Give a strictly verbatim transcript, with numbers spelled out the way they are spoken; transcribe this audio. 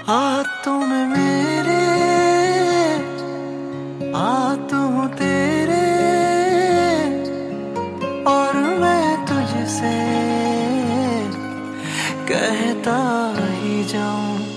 हाथों में मेरे हाथ हूँ तेरे और मैं तुझसे कहता ही जाऊं।